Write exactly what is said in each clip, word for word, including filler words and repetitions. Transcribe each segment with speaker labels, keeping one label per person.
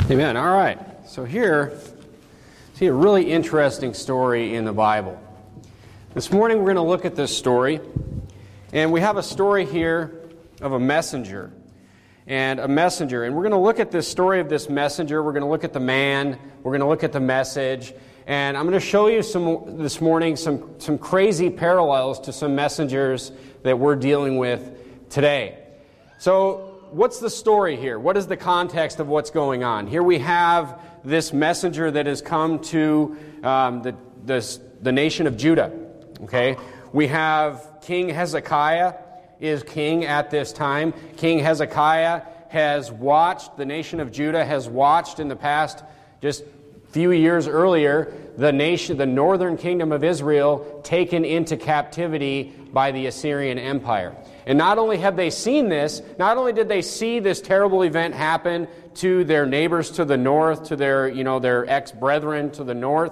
Speaker 1: Amen. All right. So here, see a really interesting story in the Bible. This morning we're going to look at this story, and we have a story here of a messenger. And a messenger. And we're going to look at this story of this messenger. We're going to look at the man. We're going to look at the message. And I'm going to show you some this morning some, some crazy parallels to some messengers that we're dealing with today. So what's the story here? What is the context of what's going on? Here we have this messenger that has come to um, the, the, the nation of Judah. Okay, we have King Hezekiah is king at this time. King Hezekiah has watched, the nation of Judah has watched in the past, just a few years earlier, the nation, the northern kingdom of Israel taken into captivity by the Assyrian Empire. And not only have they seen this, not only did they see this terrible event happen to their neighbors to the north, to their, you know, their ex-brethren to the north,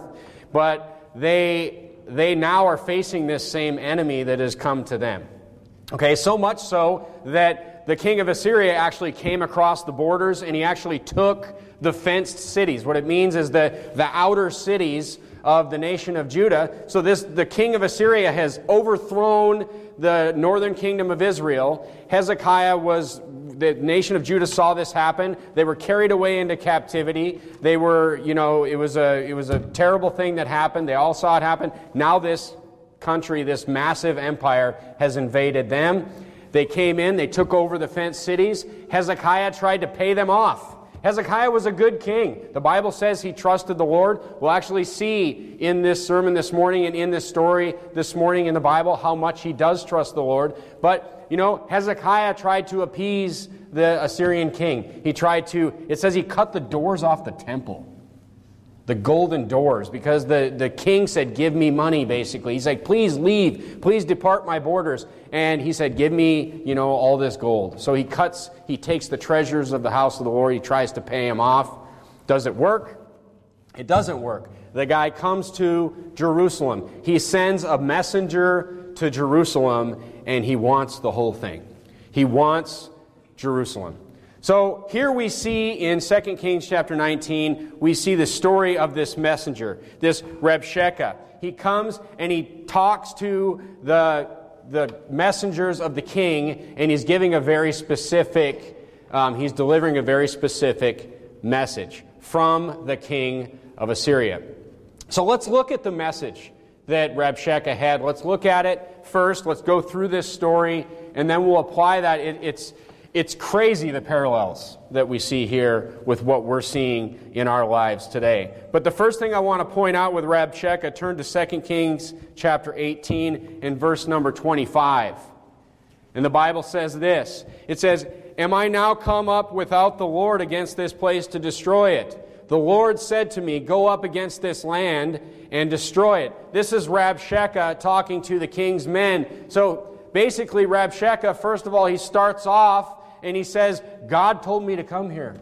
Speaker 1: but they they now are facing this same enemy that has come to them. Okay, so much so that the king of Assyria actually came across the borders and he actually took the fenced cities. What it means is the, the outer cities of the nation of Judah. So this the king of Assyria has overthrown the northern kingdom of Israel. Hezekiah was, the nation of Judah saw this happen. They were carried away into captivity. They were, you know, it was a it was a terrible thing that happened. They all saw it happen. Now this country, this massive empire, has invaded them. They came in, they took over the fenced cities. Hezekiah tried to pay them off. Hezekiah was a good king. The Bible says he trusted the Lord. We'll actually see in this sermon this morning and in this story this morning in the Bible how much he does trust the Lord. But, you know, Hezekiah tried to appease the Assyrian king. He tried to, it says he cut the doors off the temple. The golden doors, because the, the king said, give me money, basically. He's like, please leave. Please depart my borders. And he said, give me, you know, all this gold. So he cuts, he takes the treasures of the house of the Lord. He tries to pay him off. Does it work? It doesn't work. The guy comes to Jerusalem. He sends a messenger to Jerusalem, and he wants the whole thing. He wants Jerusalem. So here we see in Second Kings chapter nineteen, we see the story of this messenger, this Rabshakeh. He comes and he talks to the, the messengers of the king, and he's giving a very specific, um, he's delivering a very specific message from the king of Assyria. So let's look at the message that Rabshakeh had. Let's look at it first. Let's go through this story, and then we'll apply that. It, it's It's crazy, the parallels that we see here with what we're seeing in our lives today. But the first thing I want to point out with Rabshakeh, turn to Second Kings chapter eighteen and verse number twenty-five. And the Bible says this. It says, am I now come up without the Lord against this place to destroy it? The Lord said to me, go up against this land and destroy it. This is Rabshakeh talking to the king's men. So basically, Rabshakeh, first of all, he starts off and he says, God told me to come here.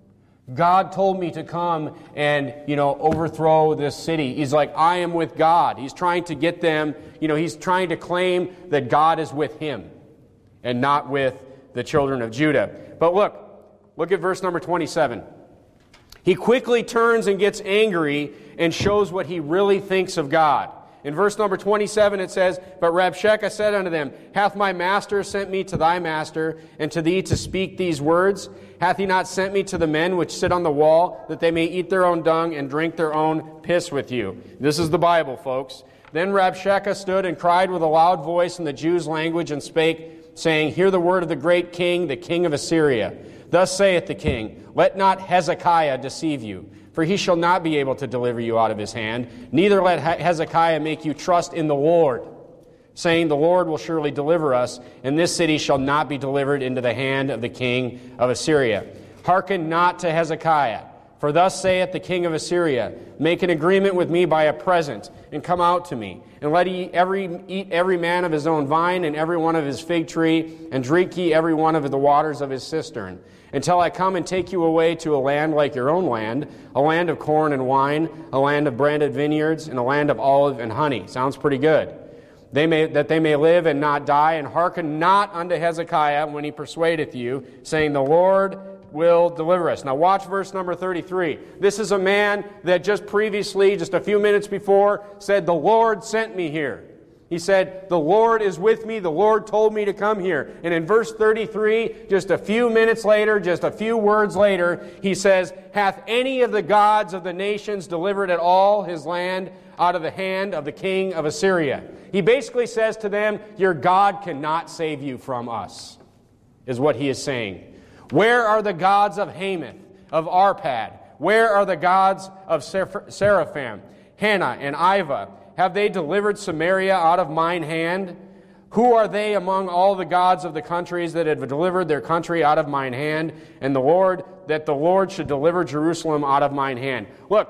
Speaker 1: God told me to come and, you know, overthrow this city. He's like, I am with God. He's trying to get them, you know, he's trying to claim that God is with him and not with the children of Judah. But look, look at verse number twenty-seven. He quickly turns and gets angry and shows what he really thinks of God. In verse number twenty-seven it says, but Rabshakeh said unto them, hath my master sent me to thy master, and to thee to speak these words? Hath he not sent me to the men which sit on the wall, that they may eat their own dung and drink their own piss with you? This is the Bible, folks. Then Rabshakeh stood and cried with a loud voice in the Jews' language, and spake, saying, hear the word of the great king, the king of Assyria. Thus saith the king, let not Hezekiah deceive you, for he shall not be able to deliver you out of his hand. Neither let Hezekiah make you trust in the Lord, saying, the Lord will surely deliver us, and this city shall not be delivered into the hand of the king of Assyria. Hearken not to Hezekiah, for thus saith the king of Assyria, make an agreement with me by a present, and come out to me, and let ye every, eat every man of his own vine, and every one of his fig tree, and drink ye every one of the waters of his cistern, until I come and take you away to a land like your own land, a land of corn and wine, a land of branded vineyards, and a land of olive and honey. Sounds pretty good. They may, that they may live and not die, and hearken not unto Hezekiah when he persuadeth you, saying, the Lord will deliver us. Now watch verse number thirty-three. This is a man that just previously, just a few minutes before, said, "The Lord sent me here." He said, "The Lord is with me. The Lord told me to come here." And in verse thirty-three, just a few minutes later, just a few words later, he says, "Hath any of the gods of the nations delivered at all his land out of the hand of the king of Assyria?" He basically says to them, your God cannot save you from us, is what he is saying. Where are the gods of Hamath, of Arpad? Where are the gods of Seraphim, Hannah, and Iva? Have they delivered Samaria out of mine hand? Who are they among all the gods of the countries that have delivered their country out of mine hand? And the Lord, that the Lord should deliver Jerusalem out of mine hand. Look,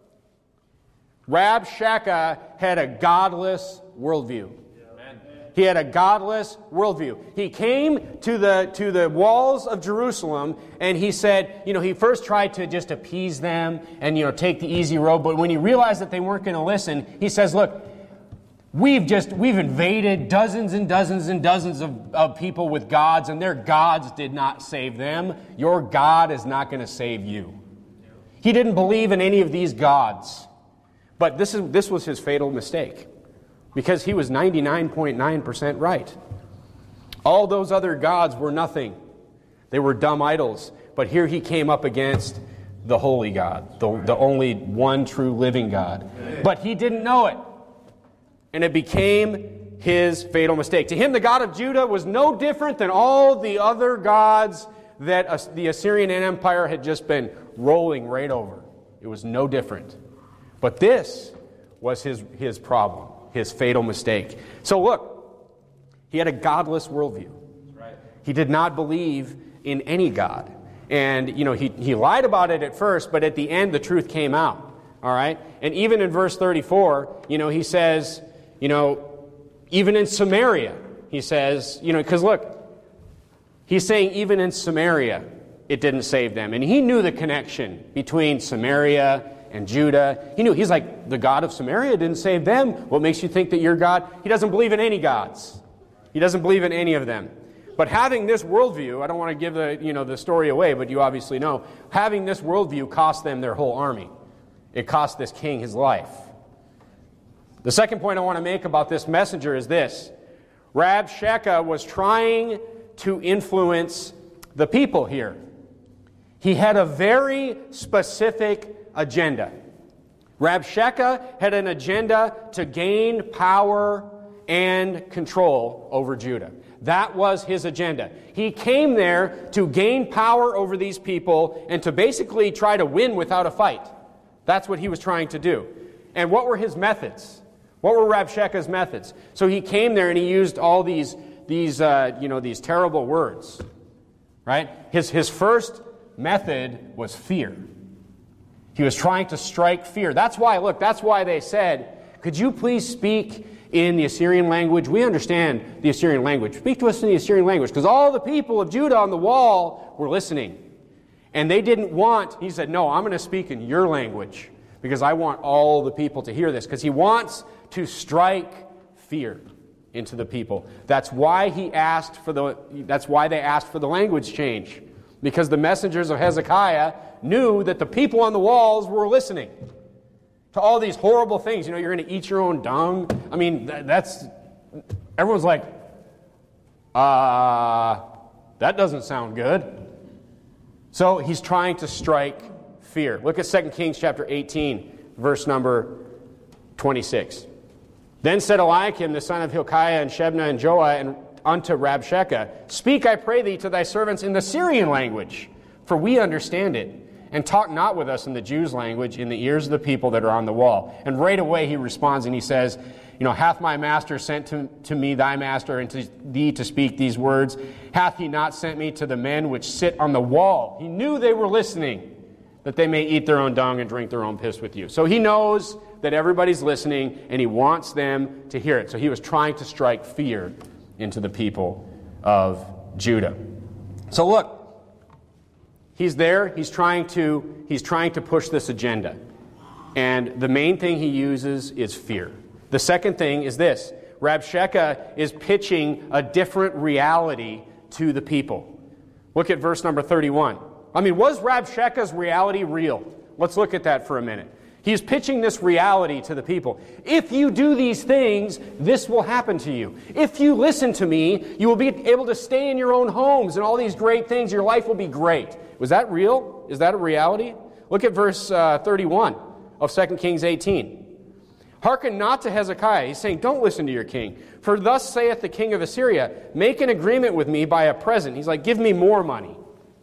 Speaker 1: Rabshakeh had a godless worldview. He had a godless worldview. He came to the to the walls of Jerusalem and he said, you know, he first tried to just appease them and, you know, take the easy road. But when he realized that they weren't going to listen, he says, look, we've just, we've invaded dozens and dozens and dozens of, of people with gods, and their gods did not save them. Your God is not going to save you. He didn't believe in any of these gods. But this is this was his fatal mistake, because he was ninety-nine point nine percent right. All those other gods were nothing. They were dumb idols. But here he came up against the holy God, the, the only one true living God. But he didn't know it. And it became his fatal mistake. To him, the God of Judah was no different than all the other gods that the Assyrian Empire had just been rolling right over. It was no different. But this was his, his problem, his fatal mistake. So look, he had a godless worldview. Right. He did not believe in any God. And, you know, he, he lied about it at first, but at the end the truth came out. All right? And even in verse thirty-four, you know, he says, you know, even in Samaria, he says, you know, because look, he's saying even in Samaria, it didn't save them. And he knew the connection between Samaria and Judah. He knew, he's like, the God of Samaria didn't save them. What makes you think that your God? He doesn't believe in any gods. He doesn't believe in any of them. But having this worldview, I don't want to give the, you know, the story away, but you obviously know, having this worldview cost them their whole army. It cost this king his life. The second point I want to make about this messenger is this. Rabshakeh was trying to influence the people here. He had a very specific agenda. Rabshakeh had an agenda to gain power and control over Judah. That was his agenda. He came there to gain power over these people and to basically try to win without a fight. That's what he was trying to do. And what were his methods? What were Rabshakeh's methods? So he came there and he used all these these uh, you know these terrible words, right? His his first method was fear. He was trying to strike fear. That's why, look, that's why they said, could you please speak in the Assyrian language? We understand the Assyrian language. Speak to us in the Assyrian language. Because all the people of Judah on the wall were listening. And they didn't want, he said, no, I'm going to speak in your language. Because I want all the people to hear this. Because he wants to strike fear into the people. That's why he asked for the, that's why they asked for the language change. Because the messengers of Hezekiah knew that the people on the walls were listening to all these horrible things. You know, you're going to eat your own dung. I mean, that's, everyone's like, uh, that doesn't sound good. So he's trying to strike fear. Look at Second Kings chapter eighteen, verse number twenty-six. Then said Eliakim, the son of Hilkiah, and Shebna, and Joah, and unto Rabshakeh, speak, I pray thee, to thy servants in the Syrian language, for we understand it. And talk not with us in the Jews' language in the ears of the people that are on the wall. And right away he responds and he says, you know, hath my master sent to, to me thy master and to thee to speak these words? Hath he not sent me to the men which sit on the wall? He knew they were listening, that they may eat their own dung and drink their own piss with you. So he knows that everybody's listening and he wants them to hear it. So he was trying to strike fear into the people of Judah. So look, he's there, he's trying to he's trying to push this agenda. And the main thing he uses is fear. The second thing is this. Rabshakeh is pitching a different reality to the people. Look at verse number thirty-one. I mean, was Rabshakeh's reality real? Let's look at that for a minute. He's pitching this reality to the people. If you do these things, this will happen to you. If you listen to me, you will be able to stay in your own homes and all these great things. Your life will be great. Was that real? Is that a reality? Look at verse uh, thirty-one of Second Kings eighteen. Hearken not to Hezekiah. He's saying, don't listen to your king. For thus saith the king of Assyria, make an agreement with me by a present. He's like, give me more money.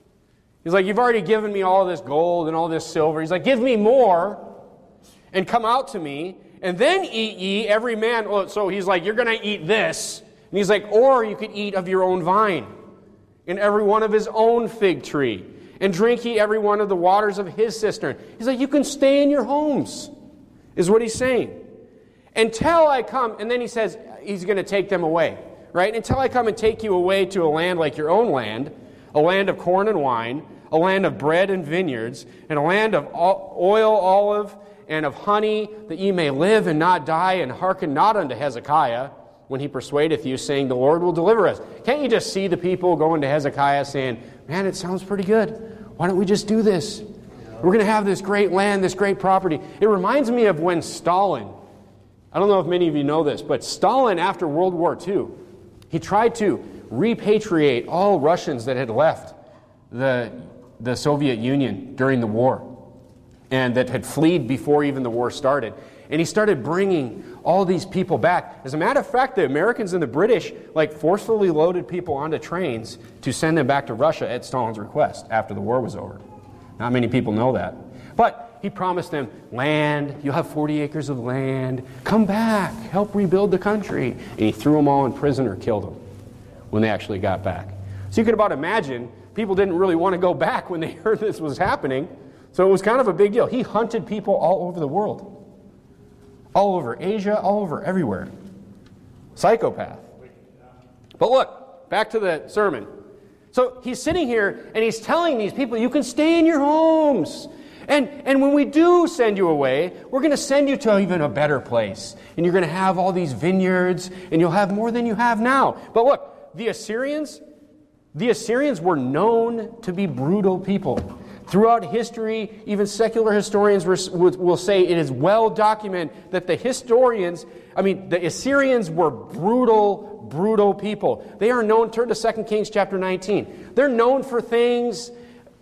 Speaker 1: He's like, you've already given me all this gold and all this silver. He's like, give me more. And come out to me, and then eat ye every man. Oh, so he's like, you're going to eat this. And he's like, or you could eat of your own vine, and every one of his own fig tree, and drink ye every one of the waters of his cistern. He's like, you can stay in your homes, is what he's saying. Until I come, and then he says he's going to take them away, right? Until I come and take you away to a land like your own land, a land of corn and wine, a land of bread and vineyards, and a land of oil, olive, and of honey, that ye may live and not die, and hearken not unto Hezekiah when he persuadeth you, saying, the Lord will deliver us. Can't you just see the people going to Hezekiah saying, man, it sounds pretty good. Why don't we just do this? We're going to have this great land, this great property. It reminds me of when Stalin, I don't know if many of you know this, but Stalin, after World War Two, he tried to repatriate all Russians that had left the, the Soviet Union during the war, and that had fled before even the war started. And he started bringing all these people back. As a matter of fact, the Americans and the British like forcefully loaded people onto trains to send them back to Russia at Stalin's request after the war was over. Not many people know that. But he promised them land, you'll have forty acres of land, come back, help rebuild the country. And he threw them all in prison or killed them when they actually got back. So you can about imagine people didn't really want to go back when they heard this was happening. So it was kind of a big deal. He hunted people all over the world. All over Asia, all over everywhere. Psychopath. But look, back to the sermon. So he's sitting here and he's telling these people, you can stay in your homes. And, and when we do send you away, we're going to send you to even a better place. And you're going to have all these vineyards and you'll have more than you have now. But look, the Assyrians, the Assyrians were known to be brutal people. Throughout history, even secular historians will say it is well documented that the historians, I mean, the Assyrians were brutal, brutal people. They are known, turn to Second Kings chapter nineteen. They're known for things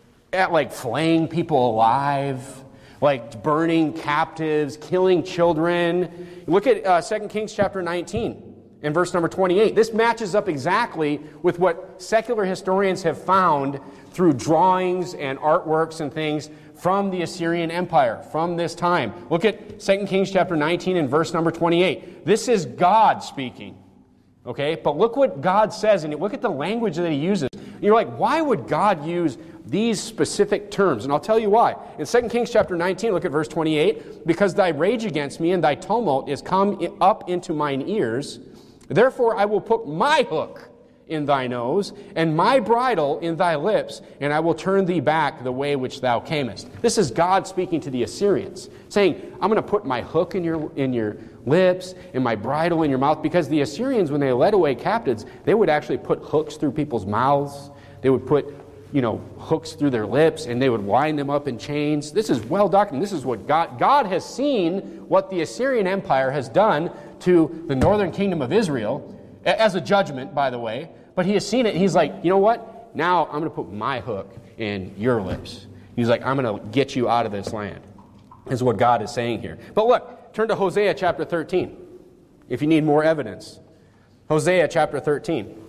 Speaker 1: at like flaying people alive, like burning captives, killing children. Look at uh, Second Kings chapter nineteen. In verse number twenty-eight, this matches up exactly with what secular historians have found through drawings and artworks and things from the Assyrian Empire, from this time. Look at Second Kings chapter nineteen and verse number twenty-eight. This is God speaking. Okay, but look what God says, and look at the language that he uses. You're like, why would God use these specific terms? And I'll tell you why. In Second Kings chapter nineteen, look at verse twenty-eight. Because thy rage against me and thy tumult is come up into mine ears, therefore I will put my hook in thy nose, and my bridle in thy lips, and I will turn thee back the way which thou camest. This is God speaking to the Assyrians, saying, I'm going to put my hook in your in your lips, and my bridle in your mouth, because the Assyrians, when they led away captives, they would actually put hooks through people's mouths. They would put, you know, hooks through their lips, and they would wind them up in chains. This is well documented. This is what God, God has seen what the Assyrian Empire has done to the northern kingdom of Israel, as a judgment, by the way. But he has seen it, and he's like, you know what? Now I'm going to put my hook in your lips. He's like, I'm going to get you out of this land. This is what God is saying here. But look, turn to Hosea chapter thirteen, if you need more evidence. Hosea chapter thirteen.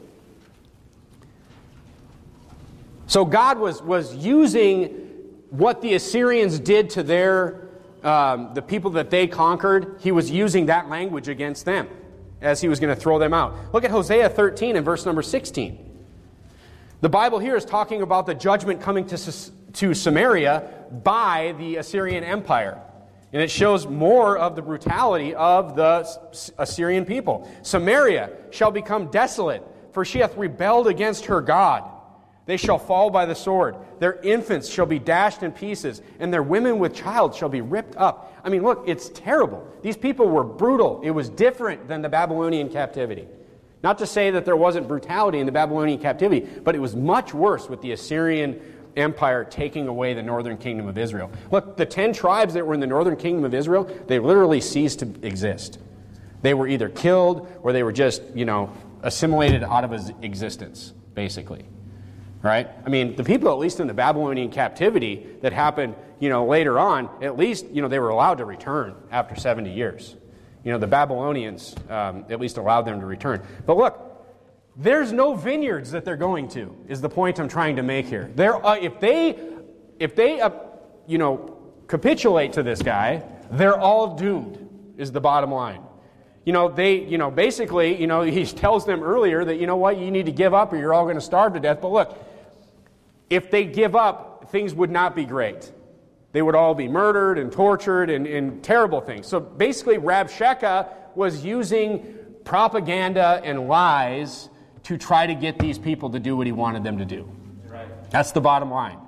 Speaker 1: So God was, was using what the Assyrians did to their um, the people that they conquered. He was using that language against them as he was going to throw them out. Look at Hosea thirteen and verse number sixteen. The Bible here is talking about the judgment coming to, to Samaria by the Assyrian Empire. And it shows more of the brutality of the Assyrian people. Samaria shall become desolate, for she hath rebelled against her God. They shall fall by the sword. Their infants shall be dashed in pieces, and their women with child shall be ripped up. I mean, look, it's terrible. These people were brutal. It was different than the Babylonian captivity. Not to say that there wasn't brutality in the Babylonian captivity, but it was much worse with the Assyrian empire taking away the northern kingdom of Israel. Look, the ten tribes that were in the northern kingdom of Israel, they literally ceased to exist. They were either killed or they were just, you know, assimilated out of existence, basically. Right? I mean, the people, at least in the Babylonian captivity that happened, you know, later on, at least, you know, they were allowed to return after seventy years. You know, the Babylonians um, at least allowed them to return. But look, there's no vineyards that they're going to, is the point I'm trying to make here. There, uh, if they, if they, uh, you know, capitulate to this guy, they're all doomed, is the bottom line. You know, they, you know, basically, you know, he tells them earlier that, you know what, you need to give up or you're all going to starve to death. But look, if they give up, things would not be great. They would all be murdered and tortured and, and terrible things. So basically, Rabshakeh was using propaganda and lies to try to get these people to do what he wanted them to do. Right. That's the bottom line.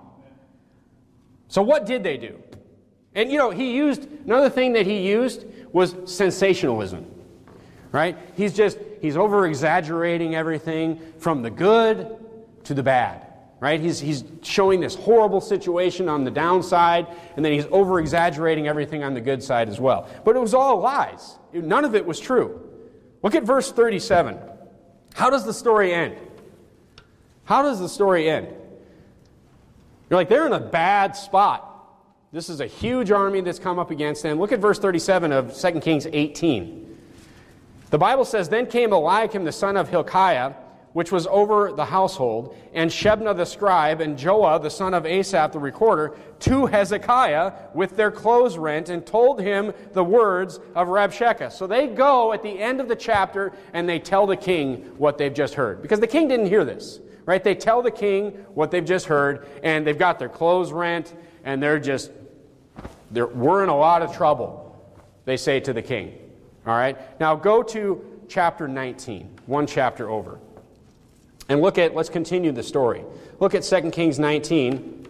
Speaker 1: So what did they do? And, you know, he used, another thing that he used was sensationalism. Right? He's just, he's over-exaggerating everything from the good to the bad. Right? He's, he's showing this horrible situation on the downside, and then he's over-exaggerating everything on the good side as well. But it was all lies. None of it was true. Look at verse thirty-seven. How does the story end? How does the story end? You're like, they're in a bad spot. This is a huge army that's come up against them. Look at verse thirty-seven of Second Kings eighteen. The Bible says, Then came Eliakim the son of Hilkiah, which was over the household, and Shebna the scribe, and Joah the son of Asaph the recorder, to Hezekiah with their clothes rent, and told him the words of Rabshakeh. So they go at the end of the chapter, and they tell the king what they've just heard. Because the king didn't hear this, right? They tell the king what they've just heard, and they've got their clothes rent, and they're just, they're, we're in a lot of trouble, they say to the king. All right? Now go to chapter nineteen, one chapter over. And look at, let's continue the story. Look at Second Kings nineteen,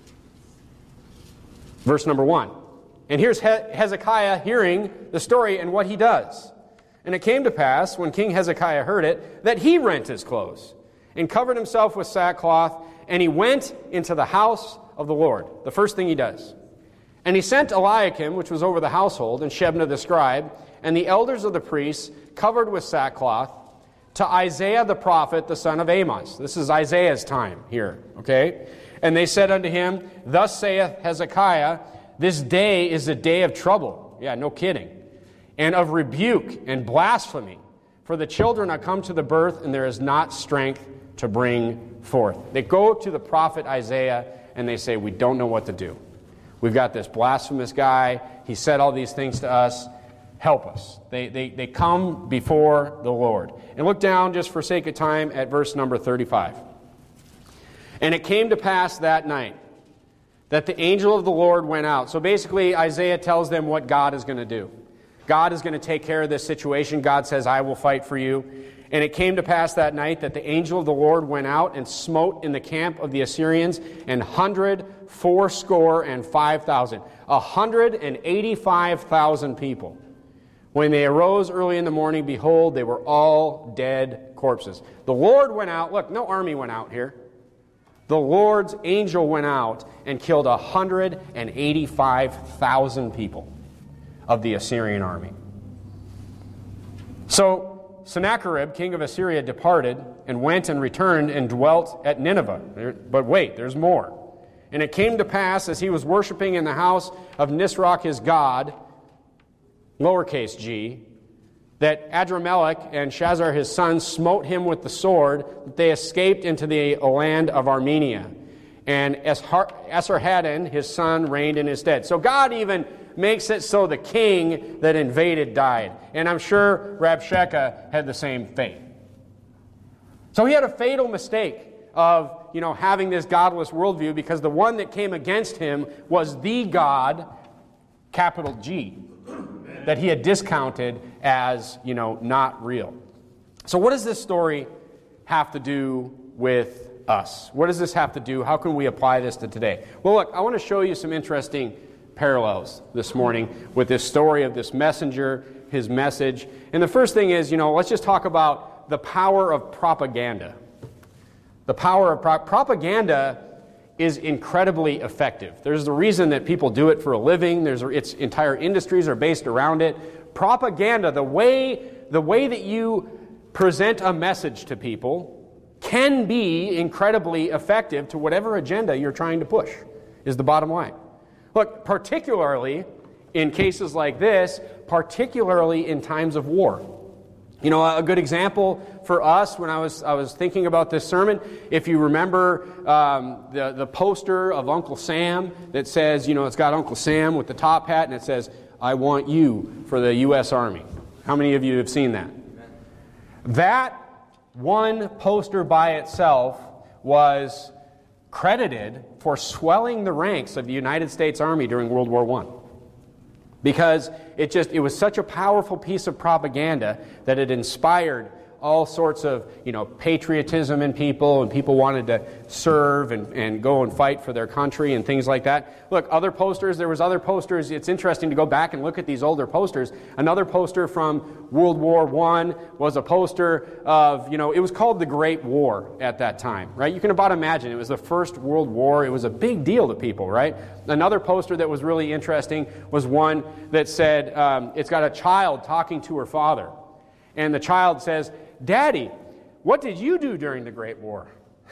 Speaker 1: verse number one. And here's Hezekiah hearing the story and what he does. And it came to pass, when King Hezekiah heard it, that he rent his clothes and covered himself with sackcloth, and he went into the house of the Lord. The first thing he does. And he sent Eliakim, which was over the household, and Shebna the scribe, and the elders of the priests, covered with sackcloth, to Isaiah the prophet, the son of Amos. This is Isaiah's time here, okay? And they said unto him, Thus saith Hezekiah, This day is a day of trouble. Yeah, no kidding. And of rebuke and blasphemy. For the children are come to the birth, and there is not strength to bring forth. They go to the prophet Isaiah, and they say, We don't know what to do. We've got this blasphemous guy. He said all these things to us. Help us. They, they, they come before the Lord. And look down, just for sake of time, at verse number thirty-five. And it came to pass that night that the angel of the Lord went out. So basically, Isaiah tells them what God is going to do. God is going to take care of this situation. God says, I will fight for you. And it came to pass that night that the angel of the Lord went out and smote in the camp of the Assyrians an hundred fourscore and five thousand. A hundred and eighty-five thousand people. When they arose early in the morning, behold, they were all dead corpses. The Lord went out. Look, no army went out here. The Lord's angel went out and killed one hundred eighty-five thousand people of the Assyrian army. So Sennacherib, king of Assyria, departed and went and returned and dwelt at Nineveh. But wait, there's more. And it came to pass, as he was worshiping in the house of Nisroch his god, lowercase g, that Adramelech and Shazar his son smote him with the sword, that they escaped into the land of Armenia. And Esarhaddon his son reigned in his stead. So God even makes it so the king that invaded died. And I'm sure Rabshakeh had the same fate. So he had a fatal mistake of, you know, having this godless worldview, because the one that came against him was the God, capital G, that he had discounted as, you know, not real. So what does this story have to do with us? What does this have to do? How can we apply this to today? Well, look, I want to show you some interesting parallels this morning with this story of this messenger, his message. And the first thing is, you know, let's just talk about the power of propaganda. The power of pro- propaganda is incredibly effective. There's the reason that people do it for a living. There's its entire industries are based around it. Propaganda, the way the way that you present a message to people can be incredibly effective to whatever agenda you're trying to push, is the bottom line. Look, particularly in cases like this, particularly in times of war. You know, a good example for us when I was I was thinking about this sermon, if you remember um, the, the poster of Uncle Sam that says, you know, it's got Uncle Sam with the top hat and it says, "I want you for the U S Army." How many of you have seen that? That one poster by itself was credited for swelling the ranks of the United States Army during World War One. Because it just it was such a powerful piece of propaganda that it inspired all sorts of, you know, patriotism in people, and people wanted to serve and, and go and fight for their country and things like that. Look, other posters, there was other posters. It's interesting to go back and look at these older posters. Another poster from World War One was a poster of, you know, it was called the Great War at that time, right? You can about imagine. It was the First World War. It was a big deal to people, right? Another poster that was really interesting was one that said, um, it's got a child talking to her father. And the child says, "Daddy, what did you do during the Great War?"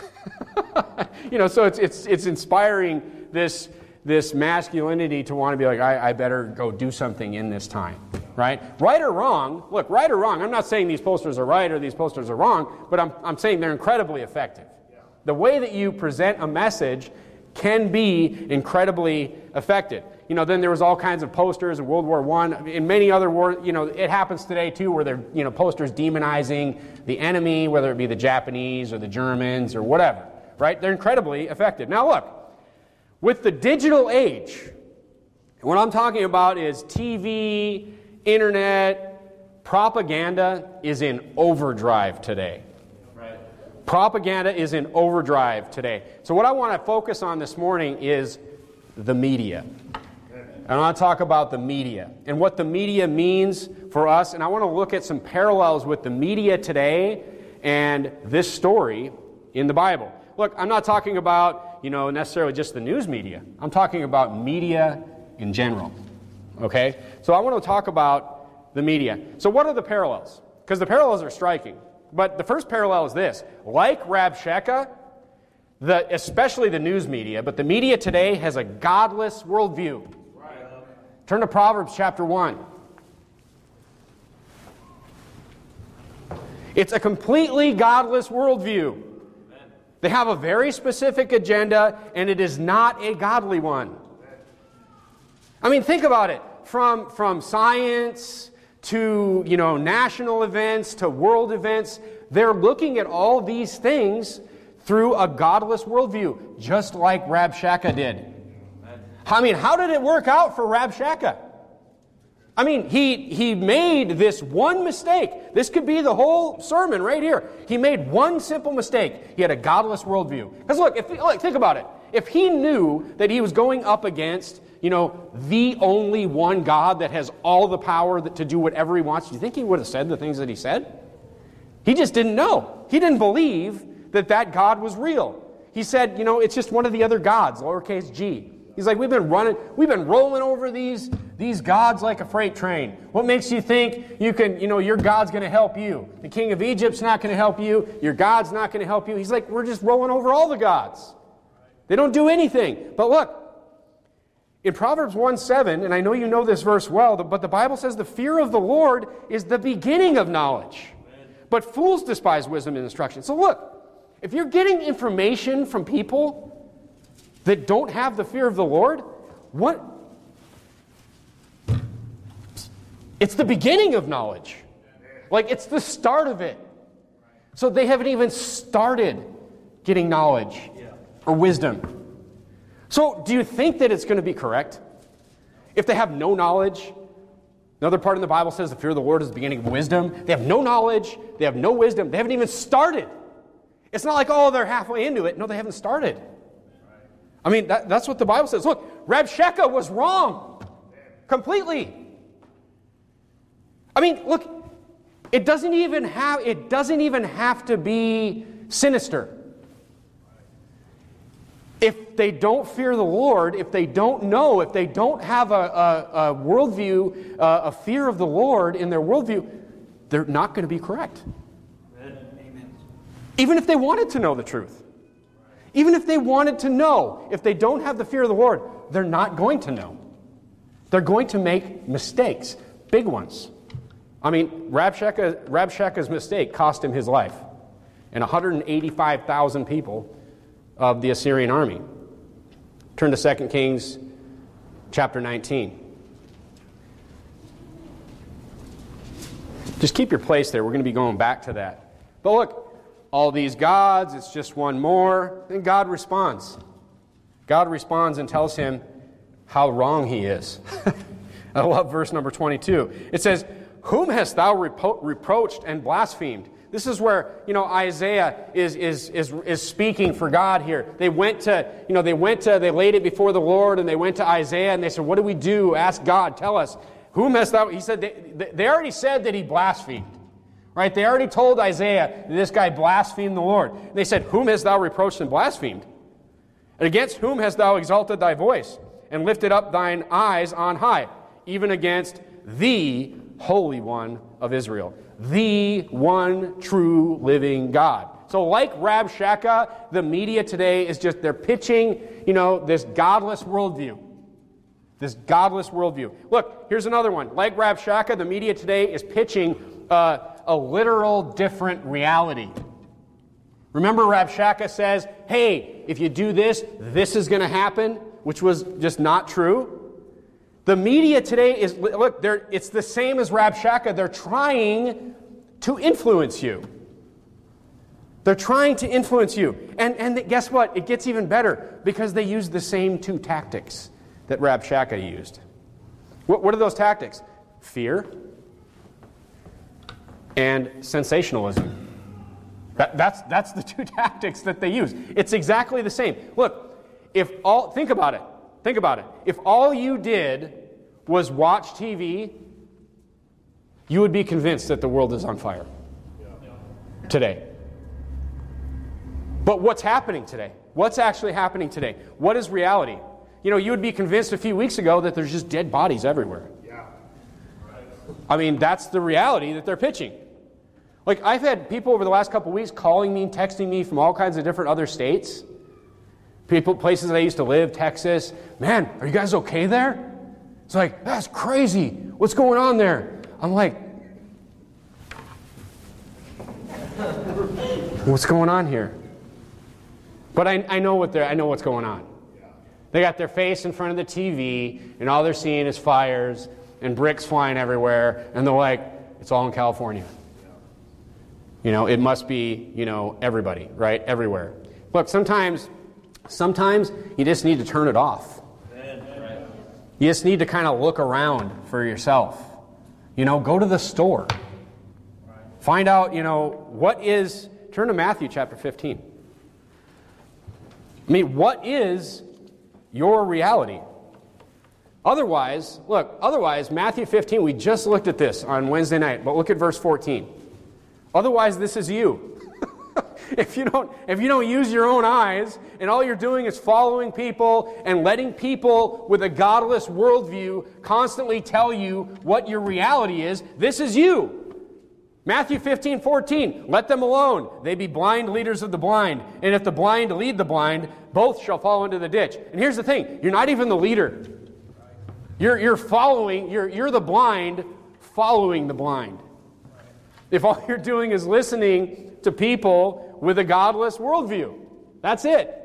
Speaker 1: You know, so it's it's it's inspiring this this masculinity to want to be like, I, I better go do something in this time, right? Right or wrong, look, right or wrong, I'm not saying these posters are right or these posters are wrong, but I'm I'm saying they're incredibly effective. The way that you present a message can be incredibly effective. You know, then there was all kinds of posters in World War One. In many other wars, you know, it happens today too, where they're, you know, posters demonizing the enemy, whether it be the Japanese or the Germans or whatever, right? They're incredibly effective. Now look, with the digital age, what I'm talking about is T V, internet, propaganda is in overdrive today. Right. Propaganda is in overdrive today. So what I want to focus on this morning is the media. I want to talk about the media and what the media means for us. And I want to look at some parallels with the media today and this story in the Bible. Look, I'm not talking about, you know, necessarily just the news media. I'm talking about media in general. Okay? So I want to talk about the media. So what are the parallels? Because the parallels are striking. But the first parallel is this. Like Rabshakeh, the, especially the news media, but the media today has a godless worldview. Turn to Proverbs chapter one. It's a completely godless worldview. They have a very specific agenda, and it is not a godly one. I mean, think about it. From, from science to, you know, national events to world events, they're looking at all these things through a godless worldview, just like Rabshakeh did. I mean, how did it work out for Rabshakeh? I mean, he he made this one mistake. This could be the whole sermon right here. He made one simple mistake. He had a godless worldview. Because look, if look, think about it. If he knew that he was going up against, you know, the only one God that has all the power that, to do whatever he wants, do you think he would have said the things that he said? He just didn't know. He didn't believe that that God was real. He said, you know, it's just one of the other gods, lowercase g. He's like, we've been running, we've been rolling over these, these gods like a freight train. What makes you think you can, you know, your God's going to help you? The king of Egypt's not going to help you. Your God's not going to help you. He's like, we're just rolling over all the gods. They don't do anything. But look, in Proverbs one seven, and I know you know this verse well, but the Bible says the fear of the Lord is the beginning of knowledge. But fools despise wisdom and instruction. So look, if you're getting information from people that don't have the fear of the Lord, what? It's the beginning of knowledge. Like, it's the start of it. So they haven't even started getting knowledge or wisdom. So do you think that it's going to be correct? If they have no knowledge, another part in the Bible says the fear of the Lord is the beginning of wisdom. They have no knowledge. They have no wisdom. They haven't even started. It's not like, oh, they're halfway into it. No, they haven't started. I mean, that, that's what the Bible says. Look, Rabshakeh was wrong. Completely. I mean, look, it doesn't even have, it doesn't even have to be sinister. If they don't fear the Lord, if they don't know, if they don't have a, a, a worldview, uh, a fear of the Lord in their worldview, they're not going to be correct. Amen. Even if they wanted to know the truth. Even if they wanted to know, if they don't have the fear of the Lord, they're not going to know. They're going to make mistakes, big ones. I mean, Rabshakeh, Rabshakeh's mistake cost him his life and one hundred eighty-five thousand people of the Assyrian army. Turn to Second Kings chapter nineteen. Just keep your place there. We're going to be going back to that. But look, all these gods, it's just one more. And God responds. God responds and tells him how wrong he is. I love verse number twenty-two. It says, "Whom hast thou repro- reproached and blasphemed?" This is where, you know, Isaiah is, is, is, is speaking for God here. They went to, you know, they went to, they laid it before the Lord, and they went to Isaiah, and they said, what do we do? Ask God, tell us. Whom hast thou? He said, they, they already said that he blasphemed. Right? They already told Isaiah that this guy blasphemed the Lord. They said, whom hast thou reproached and blasphemed? And against whom hast thou exalted thy voice, and lifted up thine eyes on high, even against the Holy One of Israel, the one true living God. So like Rabshakeh, the media today is just, they're pitching, you know, this godless worldview. This godless worldview. Look, here's another one. Like Rabshakeh, the media today is pitching uh, a literal different reality. Remember, Rabshakeh says, hey, if you do this, this is going to happen, which was just not true. The media today is, look, they're, it's the same as Rabshakeh. They're trying to influence you. They're trying to influence you. And, and guess what? It gets even better because they use the same two tactics that Rabshakeh used. What, what are those tactics? Fear and sensationalism. That, that's, that's the two tactics that they use. It's exactly the same. Look, if all, think about it. Think about it. If all you did was watch T V, you would be convinced that the world is on fire today. But what's happening today? What's actually happening today? What is reality? You know, you would be convinced a few weeks ago that there's just dead bodies everywhere. Yeah. I mean, that's the reality that they're pitching. Like, I've had people over the last couple of weeks calling me, texting me from all kinds of different other states. People, places I used to live, Texas. Man, are you guys okay there? It's like, that's crazy. What's going on there? I'm like, what's going on here? But I, I know what they're, I know what's going on. They got their face in front of the T V, and all they're seeing is fires and bricks flying everywhere, and they're like, it's all in California. You know, it must be, you know, everybody, right? Everywhere. Look, sometimes, sometimes you just need to turn it off. You just need to kind of look around for yourself. You know, go to the store. Find out, you know, what is, turn to Matthew chapter fifteen. I mean, what is your reality? Otherwise, look, otherwise, Matthew fifteen, we just looked at this on Wednesday night, but look at verse fourteen. Otherwise, this is you. If you don't, if you don't use your own eyes, and all you're doing is following people and letting people with a godless worldview constantly tell you what your reality is, this is you. Matthew fifteen, fourteen, let them alone. They be blind leaders of the blind. And if the blind lead the blind, both shall fall into the ditch. And here's the thing, you're not even the leader. You're, you're following, you're, you're the blind following the blind. If all you're doing is listening to people with a godless worldview. That's it.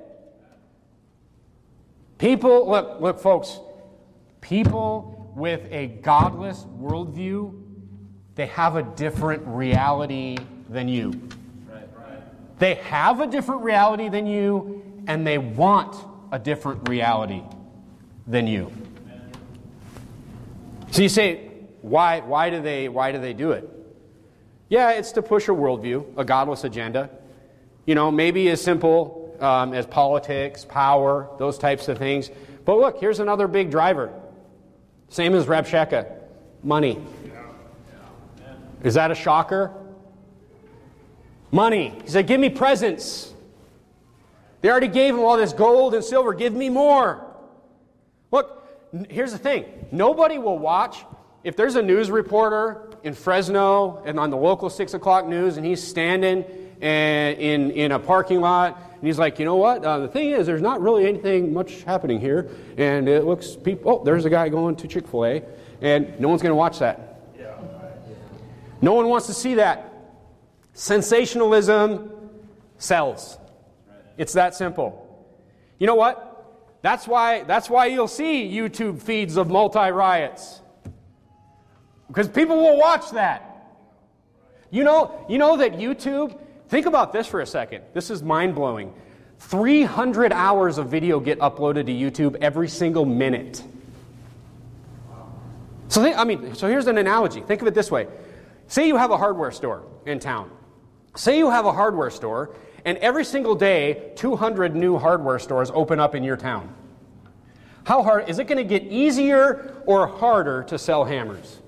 Speaker 1: People, look, look, folks, people with a godless worldview, they have a different reality than you. Right, right. They have a different reality than you, and they want a different reality than you. So you say, why, why do they, why do they do it? Yeah, it's to push a worldview, a godless agenda. You know, maybe as simple um, as politics, power, those types of things. But look, here's another big driver. Same as Rabshakeh, money. Is that a shocker? Money. He said, give me presents. They already gave him all this gold and silver. Give me more. Look, here's the thing. Nobody will watch. If there's a news reporter in Fresno and on the local six o'clock news and he's standing and in, in a parking lot and he's like, you know what, uh, the thing is there's not really anything much happening here, and it looks, people, oh, there's a guy going to Chick-fil-A, and no one's going to watch that. Yeah. No one wants to see that. Sensationalism sells. It's that simple. You know what? That's why, that's why you'll see YouTube feeds of multi-riots. Because people will watch that. You know, you know that YouTube, think about this for a second. This is mind-blowing. three hundred hours of video get uploaded to YouTube every single minute. So think, I mean, so here's an analogy. Think of it this way. Say you have a hardware store in town. Say you have a hardware store, and every single day, two hundred new hardware stores open up in your town. How hard, is it going to get easier or harder to sell hammers?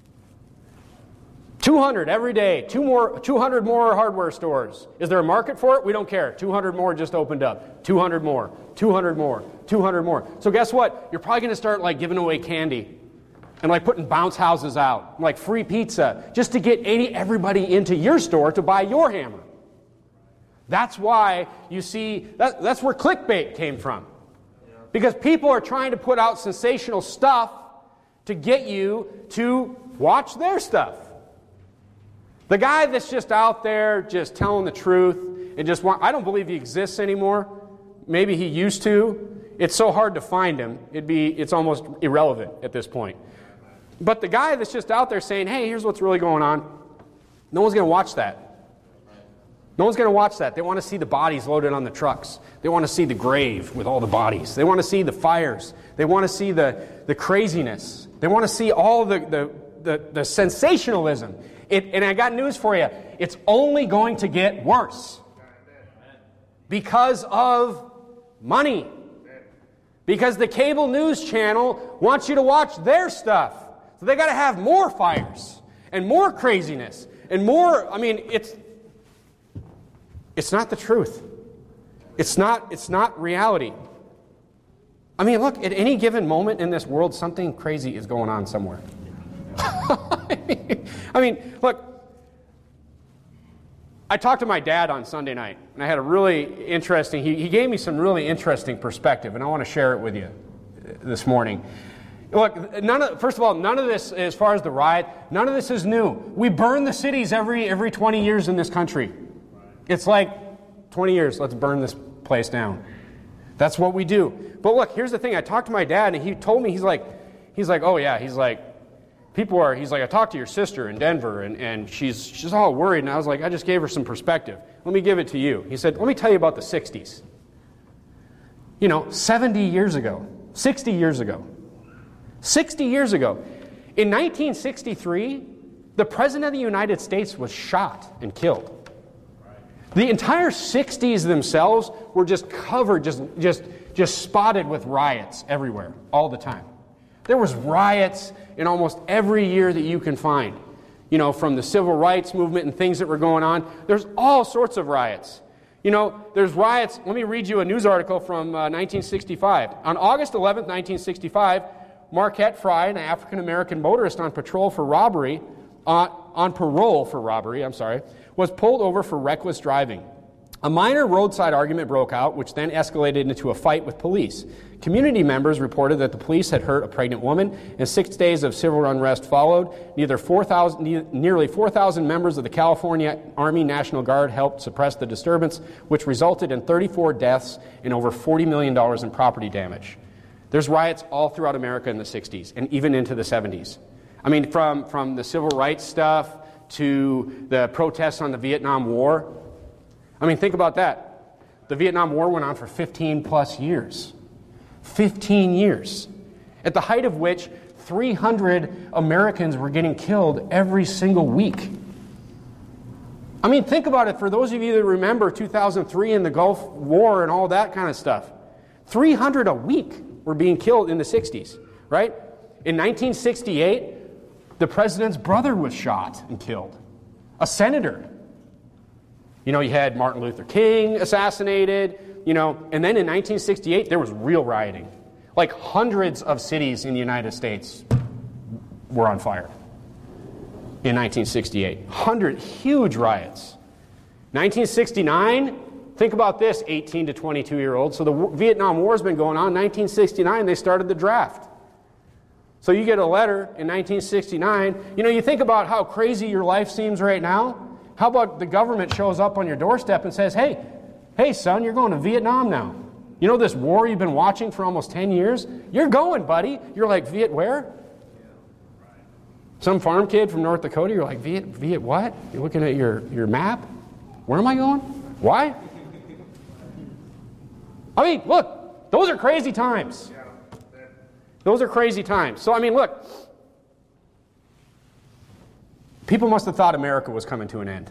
Speaker 1: two hundred every day, two more, two hundred more hardware stores. Is there a market for it? We don't care. two hundred more just opened up. two hundred more, two hundred more, two hundred more. So guess what? You're probably going to start like giving away candy and like putting bounce houses out, like free pizza, just to get any everybody into your store to buy your hammer. That's why you see, that, that's where clickbait came from. Because people are trying to put out sensational stuff to get you to watch their stuff. The guy that's just out there just telling the truth and just want, I don't believe he exists anymore. Maybe he used to. It's so hard to find him. It'd be, it's almost irrelevant at this point. But the guy that's just out there saying, hey, here's what's really going on, no one's going to watch that. No one's going to watch that. They want to see the bodies loaded on the trucks. They want to see the grave with all the bodies. They want to see the fires. They want to see the, the craziness. They want to see all the, the, the, the sensationalism. It, and I got news for you. It's only going to get worse. Because of money. Because the cable news channel wants you to watch their stuff. So they got to have more fires and more craziness and more, I mean, it's it's not the truth. It's not it's not reality. I mean, look, at any given moment in this world, something crazy is going on somewhere. I, mean, I mean, look, I talked to my dad on Sunday night, and I had a really interesting, he, he gave me some really interesting perspective, and I want to share it with you this morning. Look, none of, first of all, none of this, as far as the riot, none of this is new. We burn the cities every every twenty years in this country. It's like twenty years, let's burn this place down. That's what we do. But look, here's the thing. I talked to my dad, and he told me, he's like, he's like, oh yeah, he's like, people are, he's like, I talked to your sister in Denver, and, and she's she's all worried, and I was like, I just gave her some perspective. Let me give it to you. He said, let me tell you about the sixties. You know, seventy years ago, sixty years ago, sixty years ago, in nineteen sixty-three, the President of the United States was shot and killed. The entire sixties themselves were just covered, just, just, just spotted with riots everywhere, all the time. There was riots in almost every year that you can find. You know, from the civil rights movement and things that were going on. There's all sorts of riots. You know, there's riots. Let me read you a news article from uh, nineteen sixty-five. On August eleventh, nineteen sixty-five, Marquette Fry, an African-American motorist on patrol for robbery, uh, on parole for robbery, I'm sorry, was pulled over for reckless driving. A minor roadside argument broke out, which then escalated into a fight with police. Community members reported that the police had hurt a pregnant woman, and six days of civil unrest followed. Neither four thousand, nearly four thousand members of the California Army National Guard helped suppress the disturbance, which resulted in thirty-four deaths and over forty million dollars in property damage. There's riots all throughout America in the sixties, and even into the seventies. I mean, from, from the civil rights stuff to the protests on the Vietnam War. I mean, think about that. The Vietnam War went on for fifteen plus years. fifteen years. At the height of which, three hundred Americans were getting killed every single week. I mean, think about it. For those of you that remember two thousand three and the Gulf War and all that kind of stuff, three hundred a week were being killed in the sixties, right? In nineteen sixty-eight, the president's brother was shot and killed. A senator. You know, you had Martin Luther King assassinated. you know, and then in nineteen sixty-eight, there was real rioting. Like hundreds of cities in the United States were on fire in nineteen sixty-eight. Hundred huge riots. nineteen sixty-nine, think about this, eighteen to twenty-two year olds. So the Vietnam War has been going on. nineteen sixty-nine, they started the draft. So you get a letter in nineteen sixty-nine. You know, you think about how crazy your life seems right now. How about the government shows up on your doorstep and says, hey, hey son, you're going to Vietnam now. You know this war you've been watching for almost ten years? You're going, buddy. You're like, Viet where? Some farm kid from North Dakota, you're like, Viet, Viet what? You're looking at your, your map? Where am I going? Why? I mean, look, those are crazy times. Those are crazy times. So, I mean, look, people must have thought America was coming to an end.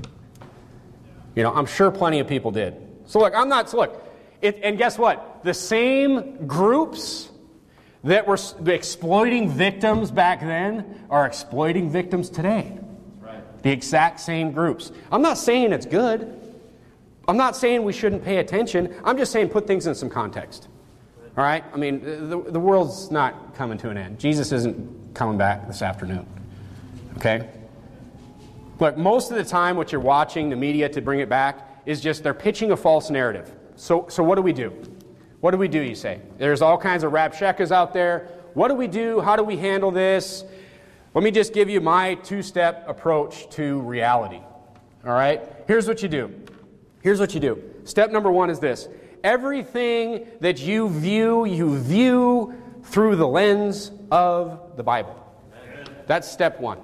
Speaker 1: You know, I'm sure plenty of people did. So, look, I'm not, so look, it, and guess what? The same groups that were exploiting victims back then are exploiting victims today. Right. The exact same groups. I'm not saying it's good. I'm not saying we shouldn't pay attention. I'm just saying put things in some context. All right? I mean, the, the world's not coming to an end. Jesus isn't coming back this afternoon. Okay? Look, most of the time what you're watching, the media, to bring it back, is just they're pitching a false narrative. So, so what do we do? What do we do, you say? There's all kinds of rabshakahs out there. What do we do? How do we handle this? Let me just give you my two-step approach to reality. All right? Here's what you do. Here's what you do. Step number one is this. Everything that you view, you view through the lens of the Bible. That's step one.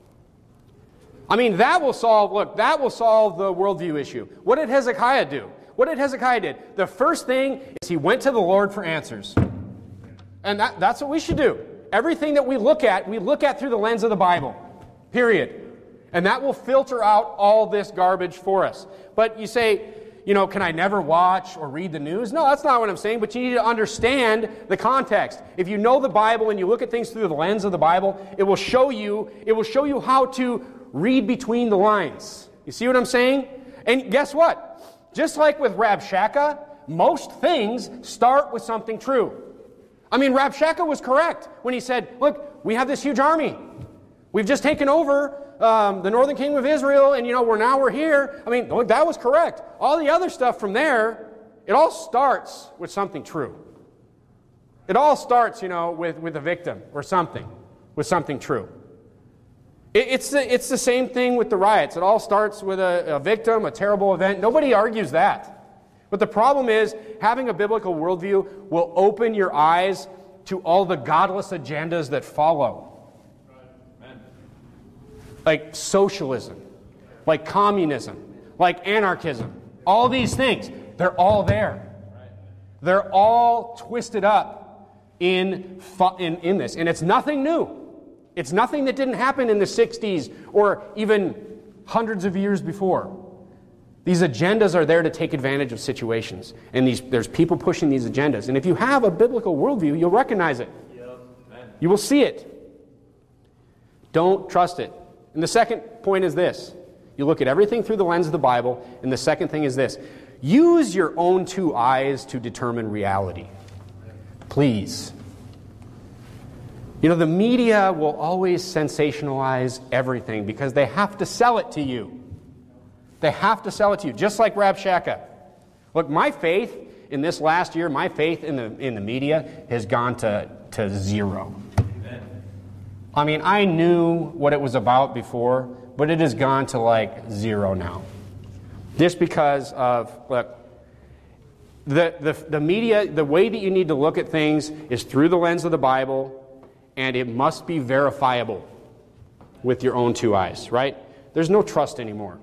Speaker 1: I mean, that will solve, look, that will solve the worldview issue. What did Hezekiah do? What did Hezekiah do? The first thing is he went to the Lord for answers. And that, that's what we should do. Everything that we look at, we look at through the lens of the Bible. Period. And that will filter out all this garbage for us. But you say, you know, can I never watch or read the news? No, that's not what I'm saying, but you need to understand the context. If you know the Bible and you look at things through the lens of the Bible, it will show you, it will show you how to read between the lines. You see what I'm saying? And guess what? Just like with Rabshakeh, most things start with something true. I mean, Rabshakeh was correct when he said, look, we have this huge army. We've just taken over um, the northern kingdom of Israel, and, you know, we're now we're here. I mean, look, that was correct. All the other stuff from there, it all starts with something true. It all starts, you know, with, with a victim or something, with something true. It, it's, the, it's the same thing with the riots. It all starts with a, a victim, a terrible event. Nobody argues that. But the problem is, having a biblical worldview will open your eyes to all the godless agendas that follow. Like socialism, like communism, like anarchism. All these things, they're all there. They're all twisted up in, in, in this. And it's nothing new. It's nothing that didn't happen in the sixties or even hundreds of years before. These agendas are there to take advantage of situations. And these, there's people pushing these agendas. And if you have a biblical worldview, you'll recognize it. You will see it. Don't trust it. And the second point is this. You look at everything through the lens of the Bible. And the second thing is this. Use your own two eyes to determine reality. Please. You know, the media will always sensationalize everything because they have to sell it to you. They have to sell it to you, just like Rabshakeh. Look, my faith in this last year, my faith in the in the media has gone to, to zero. I mean, I knew what it was about before, but it has gone to like zero now. Just because of, look, the, the, the media, the way that you need to look at things is through the lens of the Bible, and it must be verifiable with your own two eyes, right? There's no trust anymore.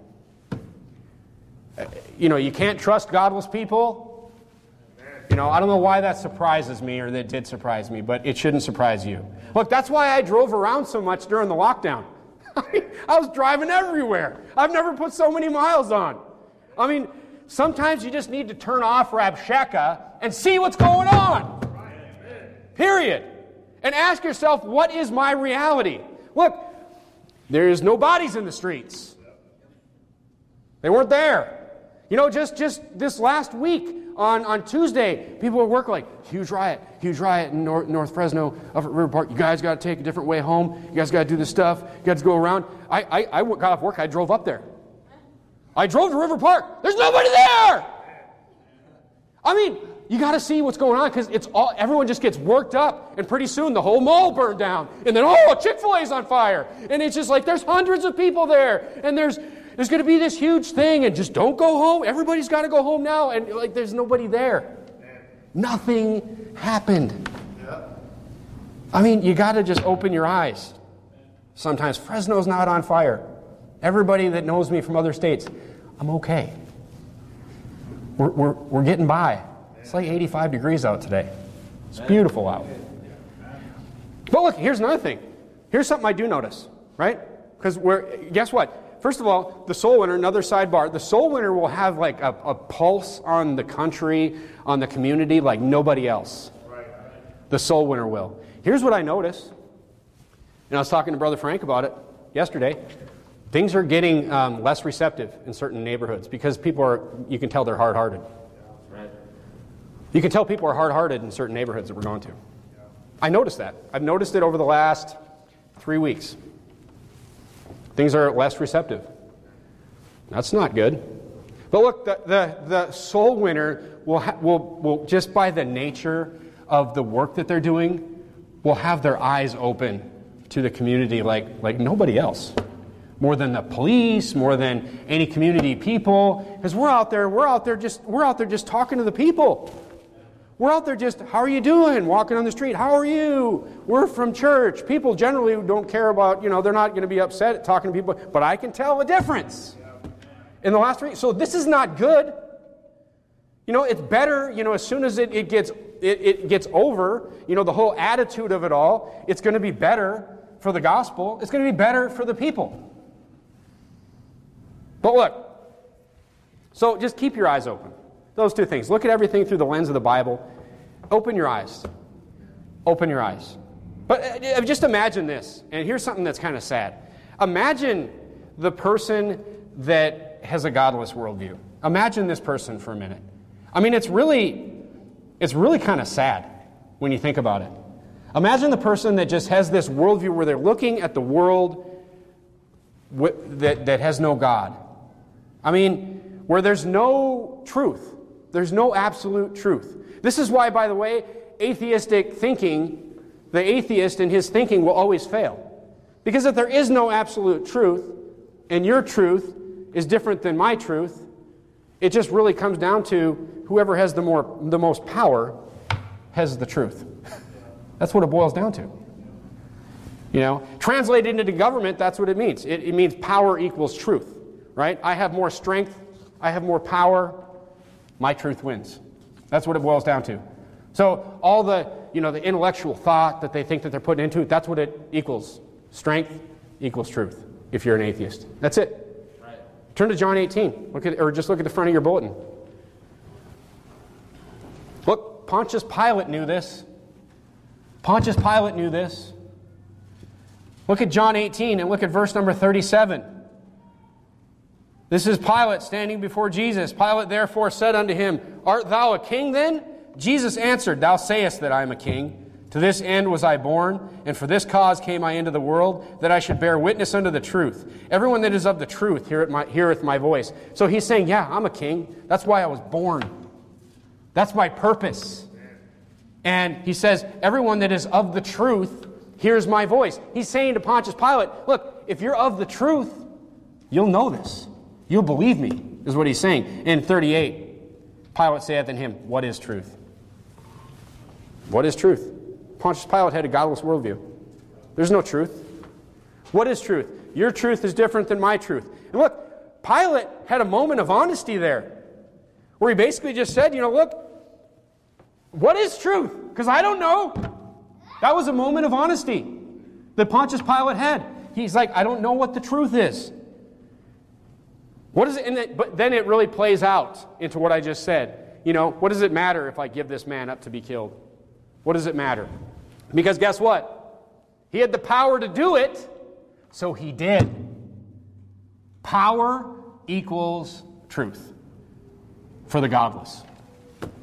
Speaker 1: You know, you can't trust godless people. You know, I don't know why that surprises me, or that did surprise me, but it shouldn't surprise you. Look, that's why I drove around so much during the lockdown. I was driving everywhere. I've never put so many miles on. I mean, sometimes you just need to turn off Rabshakeh and see what's going on. Period. And ask yourself, what is my reality? Look, there's no bodies in the streets. They weren't there. You know, just, just this last week, on, on Tuesday, people at work were like, huge riot, huge riot in North, North Fresno, up at River Park. You guys got to take a different way home. You guys got to do this stuff. You got to go around. I, I, I got off work. I drove up there. I drove to River Park. There's nobody there. I mean, you got to see what's going on because it's all everyone just gets worked up, and pretty soon the whole mall burned down, and then oh, Chick-fil-A's on fire, and it's just like there's hundreds of people there, and there's there's going to be this huge thing, and just don't go home. Everybody's got to go home now, and like there's nobody there. Nothing happened. I mean, you got to just open your eyes. Sometimes Fresno's not on fire. Everybody that knows me from other states, I'm okay. We're, we're, we're getting by. It's like eighty-five degrees out today. It's beautiful out. But look, here's another thing. Here's something I do notice, right? Because we're, guess what? First of all, the soul winner, another sidebar, the soul winner will have like a, a pulse on the country, on the community, like nobody else. The soul winner will. Here's what I notice. And I was talking to Brother Frank about it yesterday. Things are getting um, less receptive in certain neighborhoods because people are, you can tell they're hard-hearted. You can tell people are hard-hearted in certain neighborhoods that we're going to. I noticed that. I've noticed it over the last three weeks. Things are less receptive. That's not good. But look, the, the, the soul winner will, ha- will, will, just by the nature of the work that they're doing, will have their eyes open to the community like, like nobody else. More than the police, more than any community people. Because we're out there, we're out there just we're out there just talking to the people. We're out there just, how are you doing? Walking on the street, how are you? We're from church. People generally don't care about, you know, they're not going to be upset at talking to people, but I can tell a difference in the last three. So this is not good. You know, it's better, you know, as soon as it, it gets it, it gets over, you know, the whole attitude of it all, it's going to be better for the gospel. It's going to be better for the people. But look, so just keep your eyes open. Those two things. Look at everything through the lens of the Bible. Open your eyes. Open your eyes. But uh, just imagine this. And here's something that's kind of sad. Imagine the person that has a godless worldview. Imagine this person for a minute. I mean, it's really, it's really kind of sad when you think about it. Imagine the person that just has this worldview where they're looking at the world that, that has no God. I mean, where there's no truth. There's no absolute truth. This is why, by the way, atheistic thinking, the atheist in his thinking will always fail. Because if there is no absolute truth, and your truth is different than my truth, it just really comes down to whoever has the more the most power has the truth. That's what it boils down to. You know, translated into government, that's what it means. It, it means power equals truth, right? I have more strength, I have more power, my truth wins. That's what it boils down to. So all the, you know, the intellectual thought that they think that they're putting into it, that's what it equals. Strength equals truth if you're an atheist. That's it. Right. Turn to John eighteen. Look at, or just look at the front of your bulletin. Look, Pontius Pilate knew this. Pontius Pilate knew this. Look at John eighteen and look at verse number thirty-seven. This is Pilate standing before Jesus. Pilate therefore said unto him, Art thou a king then? Jesus answered, Thou sayest that I am a king. To this end was I born, and for this cause came I into the world, that I should bear witness unto the truth. Everyone that is of the truth heareth my, heareth my voice. So he's saying, yeah, I'm a king. That's why I was born. That's my purpose. And he says, everyone that is of the truth hears my voice. He's saying to Pontius Pilate, look, if you're of the truth, you'll know this. You'll believe me, is what he's saying. In thirty-eight, Pilate saith unto him, What is truth? What is truth? Pontius Pilate had a godless worldview. There's no truth. What is truth? Your truth is different than my truth. And look, Pilate had a moment of honesty there, where he basically just said, you know, look, what is truth? Because I don't know. That was a moment of honesty that Pontius Pilate had. He's like, I don't know what the truth is. What is it? And it, but then it really plays out into what I just said. You know, what does it matter if I give this man up to be killed? What does it matter? Because guess what? He had the power to do it, so he did. Power equals truth for the godless.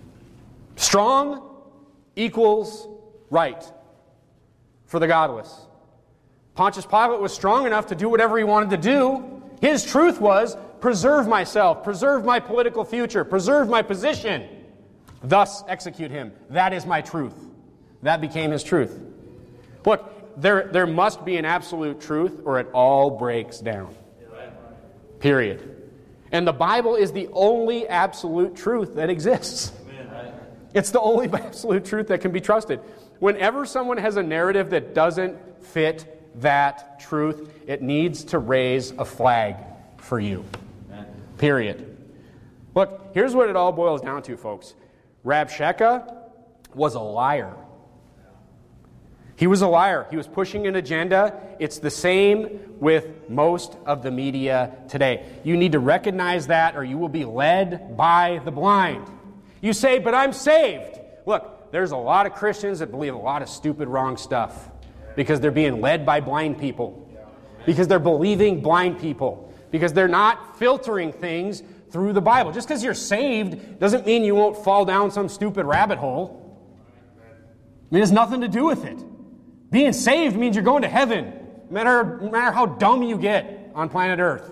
Speaker 1: Strong equals right for the godless. Pontius Pilate was strong enough to do whatever he wanted to do. His truth was, preserve myself, preserve my political future, preserve my position, thus execute him. That is my truth. That became his truth. Look, there, there must be an absolute truth or it all breaks down. Period. And the Bible is the only absolute truth that exists. It's the only absolute truth that can be trusted. Whenever someone has a narrative that doesn't fit that truth, it needs to raise a flag for you. Period. Look, here's what it all boils down to, folks. Rabshakeh was a liar. He was a liar. He was pushing an agenda. It's the same with most of the media today. You need to recognize that or you will be led by the blind. You say, but I'm saved. Look, there's a lot of Christians that believe a lot of stupid, wrong stuff because they're being led by blind people, because they're believing blind people, because they're not filtering things through the Bible. Just because you're saved doesn't mean you won't fall down some stupid rabbit hole. I mean, it has nothing to do with it. Being saved means you're going to heaven, no matter, no matter how dumb you get on planet Earth.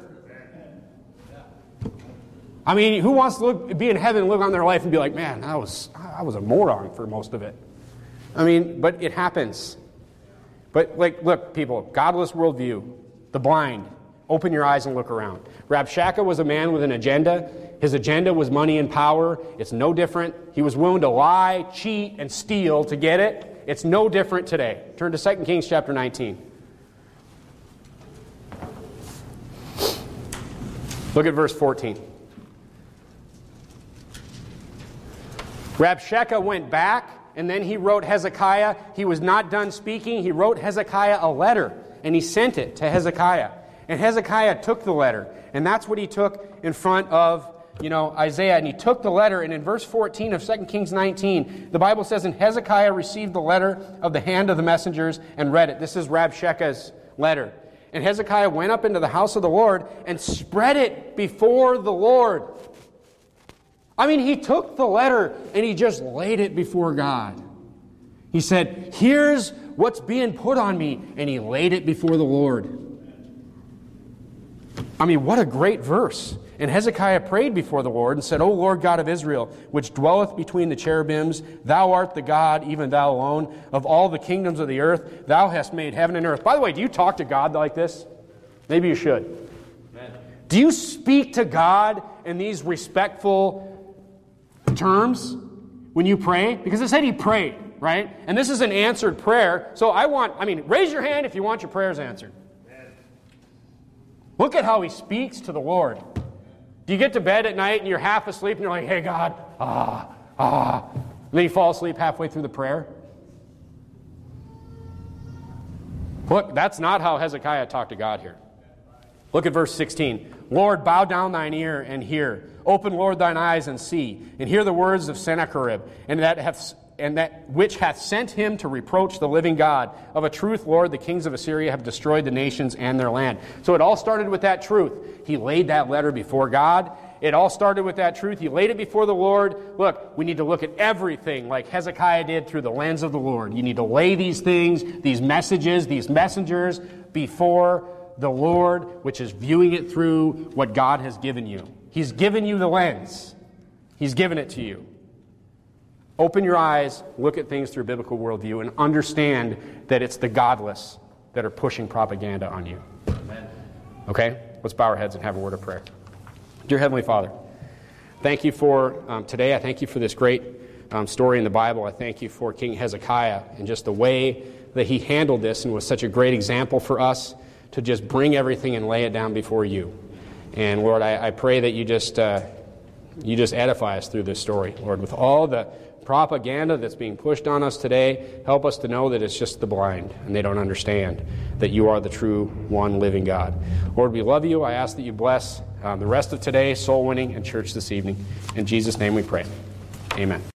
Speaker 1: I mean, who wants to look, be in heaven and look on their life and be like, man, I was, I was a moron for most of it. I mean, but it happens. But, like, look, people, godless worldview, the blind, open your eyes and look around. Rabshakeh was a man with an agenda. His agenda was money and power. It's no different. He was willing to lie, cheat, and steal to get it. It's no different today. Turn to Second Kings chapter nineteen. Look at verse fourteen. Rabshakeh went back, and then he wrote Hezekiah. He was not done speaking. He wrote Hezekiah a letter, and he sent it to Hezekiah. And Hezekiah took the letter, and that's what he took in front of, you know, Isaiah. And he took the letter, and in verse fourteen of Second Kings nineteen, the Bible says, and Hezekiah received the letter of the hand of the messengers and read it. This is Rabshakeh's letter. And Hezekiah went up into the house of the Lord and spread it before the Lord. I mean, he took the letter and he just laid it before God. He said, here's what's being put on me. And he laid it before the Lord. I mean, what a great verse. And Hezekiah prayed before the Lord and said, O Lord God of Israel, which dwelleth between the cherubims, thou art the God, even thou alone, of all the kingdoms of the earth. Thou hast made heaven and earth. By the way, do you talk to God like this? Maybe you should. Amen. Do you speak to God in these respectful terms when you pray? Because it said he prayed, right? And this is an answered prayer. So I want, I mean, raise your hand if you want your prayers answered. Look at how he speaks to the Lord. Do you get to bed at night and you're half asleep and you're like, hey, God, ah, ah. And then you fall asleep halfway through the prayer? Look, that's not how Hezekiah talked to God here. Look at verse sixteen. Lord, bow down thine ear and hear. Open, Lord, thine eyes and see. And hear the words of Sennacherib, and that hath and that which hath sent him to reproach the living God. Of a truth, Lord, the kings of Assyria have destroyed the nations and their land. So it all started with that truth. He laid that letter before God. It all started with that truth. He laid it before the Lord. Look, we need to look at everything like Hezekiah did through the lens of the Lord. You need to lay these things, these messages, these messengers before the Lord, which is viewing it through what God has given you. He's given you the lens. He's given it to you. Open your eyes, look at things through a biblical worldview, and understand that it's the godless that are pushing propaganda on you. Amen. Okay? Let's bow our heads and have a word of prayer. Dear Heavenly Father, thank you for um, today. I thank you for this great um, story in the Bible. I thank you for King Hezekiah and just the way that he handled this and was such a great example for us to just bring everything and lay it down before you. And Lord, I, I pray that you just uh, you just edify us through this story, Lord, with all the propaganda that's being pushed on us today. Help us to know that it's just the blind and they don't understand that you are the true one living God. Lord, we love you. I ask that you bless um, the rest of today, soul winning, and church this evening. In Jesus' name we pray. Amen.